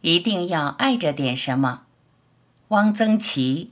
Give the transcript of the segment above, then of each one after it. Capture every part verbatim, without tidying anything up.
一定要爱着点什么。汪曾祺。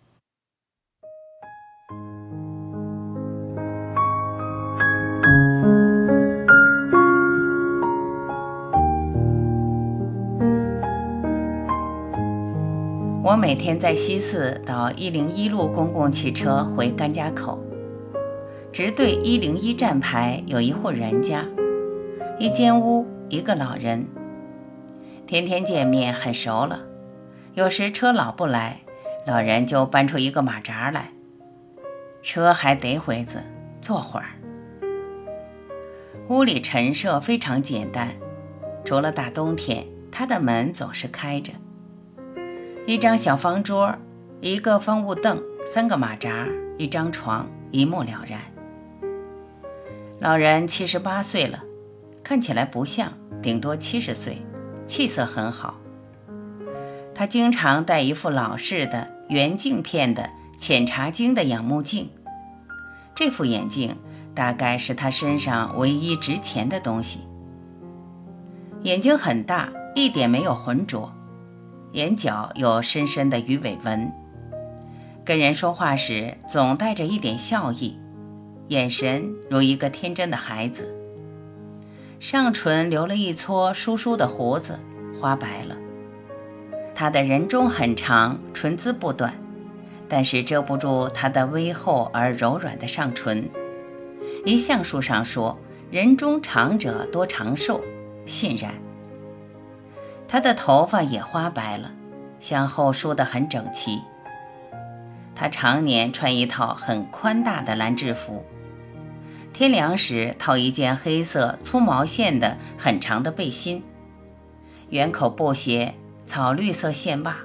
我每天在西四到一零一路公共汽车回甘家口，直对一零一站牌有一户人家，一间屋，一个老人。天天见面很熟了，有时车老不来，老人就搬出一个马扎来，车还得会子，坐会儿。屋里陈设非常简单，除了大冬天，他的门总是开着。一张小方桌，一个方木凳，三个马扎，一张床，一目了然。老人七十八岁了，看起来不像，顶多七十岁，气色很好。他经常戴一副老式的圆镜片的浅茶晶的仰慕镜，这副眼镜大概是他身上唯一值钱的东西。眼睛很大，一点没有浑浊，眼角有深深的鱼尾纹，跟人说话时总带着一点笑意，眼神如一个天真的孩子。上唇留了一撮疏疏的胡子，花白了。他的人中很长，唇姿不断，但是遮不住他的微厚而柔软的上唇。一相书上说，人中长者多长寿，信然。他的头发也花白了，向后梳得很整齐。他常年穿一套很宽大的蓝制服，天凉时套一件黑色粗毛线的很长的背心，圆口布鞋，草绿色线袜。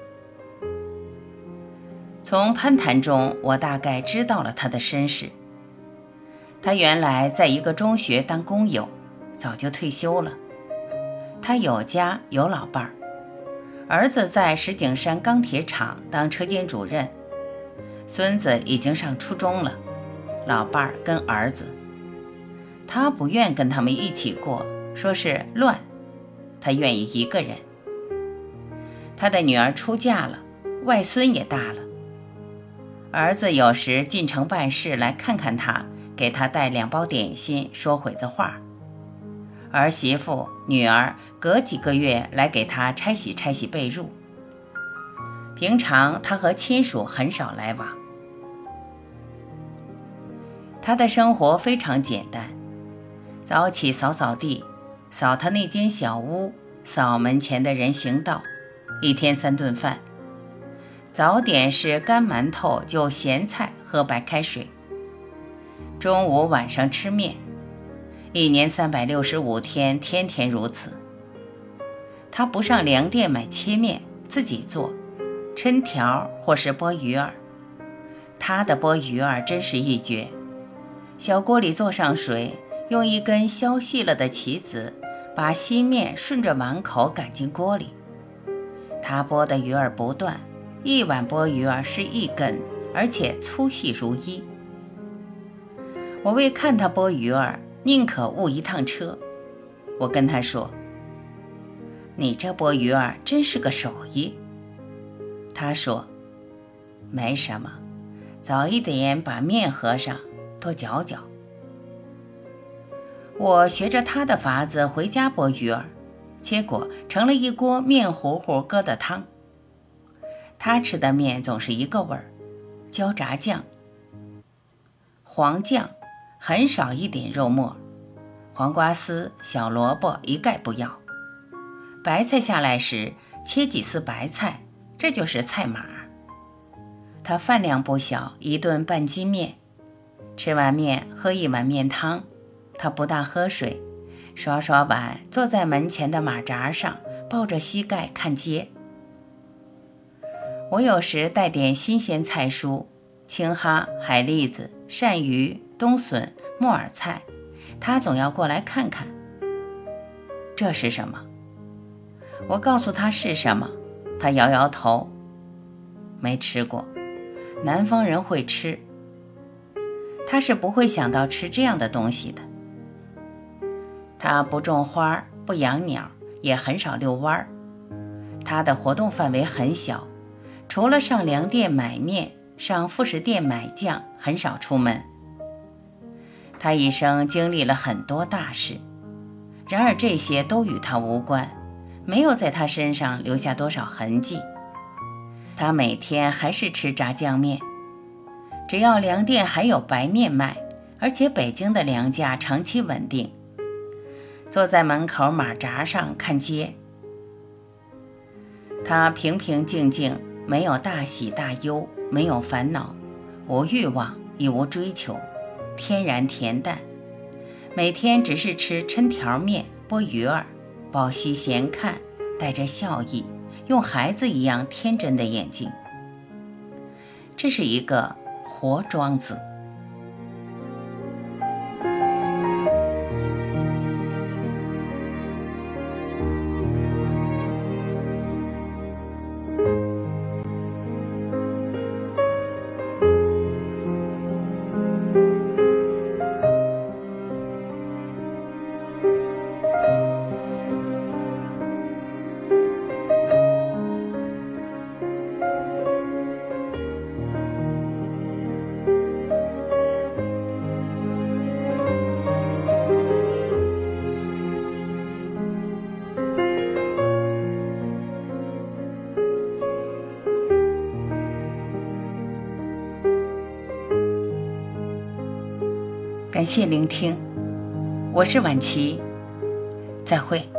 从攀谈中，我大概知道了他的身世。他原来在一个中学当工友，早就退休了。他有家有老伴儿，儿子在石景山钢铁厂当车间主任，孙子已经上初中了，老伴儿跟儿子。他不愿跟他们一起过，说是乱，他愿意一个人。他的女儿出嫁了，外孙也大了。儿子有时进城办事来看看他，给他带两包点心，说会子话。儿媳妇、女儿隔几个月来给他拆洗拆洗被褥。平常他和亲属很少来往。他的生活非常简单，早起扫扫地，扫他那间小屋，扫门前的人行道，一天三顿饭。早点是干馒头就咸菜喝白开水，中午晚上吃面，一年三百六十五天，天天如此。他不上粮店买切面，自己做抻条或是剥鱼儿。他的剥鱼儿真是一绝，小锅里做上水，用一根削细了的棋子把稀面顺着碗口赶进锅里。他剥的鱼儿不断，一碗剥鱼儿是一根，而且粗细如一。我为看他剥鱼儿，宁可误一趟车。我跟他说，你这剥鱼儿真是个手艺。他说，没什么，早一点把面合上，多搅搅。我学着他的法子回家剥鱼儿，结果成了一锅面糊糊疙瘩汤。他吃的面总是一个味儿，焦炸酱、黄酱，很少一点肉末，黄瓜丝、小萝卜一概不要。白菜下来时切几丝白菜，这就是菜码。他饭量不小，一顿半斤面，吃完面喝一碗面汤。他不大喝水，刷刷碗，坐在门前的马扎上，抱着膝盖看街。我有时带点新鲜菜蔬，青哈、海蛎子、鳝鱼、冬笋、木耳菜，他总要过来看看。这是什么？我告诉他是什么，他摇摇头，没吃过，南方人会吃，他是不会想到吃这样的东西的。他不种花，不养鸟，也很少遛弯儿。 他的活动范围很小，除了上粮店买面，上副食店买酱，很少出门。他一生经历了很多大事，然而这些都与他无关，没有在他身上留下多少痕迹。他每天还是吃炸酱面，只要粮店还有白面卖，而且北京的粮价长期稳定。坐在门口马扎上看街，他平平静静，没有大喜大忧，没有烦恼，无欲望，亦无追求，天然恬淡。每天只是吃抻条面，剥鱼儿，饱悉闲看，带着笑意，用孩子一样天真的眼睛。这是一个活庄子。感谢聆听，我是婉琪，再会。